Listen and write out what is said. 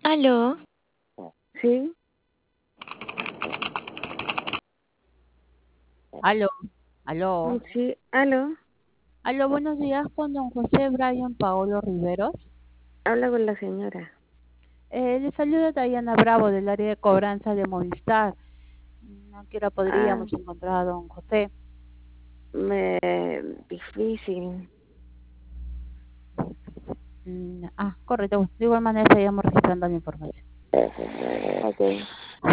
¿Aló? Sí, Aló, aló, sí, aló, aló, buenos días con don José Brian Paolo Riveros. habla con la señora. Le saluda Diana Bravo del área de cobranza de Movistar. No quiero Ah, podríamos encontrar a don José. me, difícil. Correcto. De igual manera estaríamos registrando la información. Ok.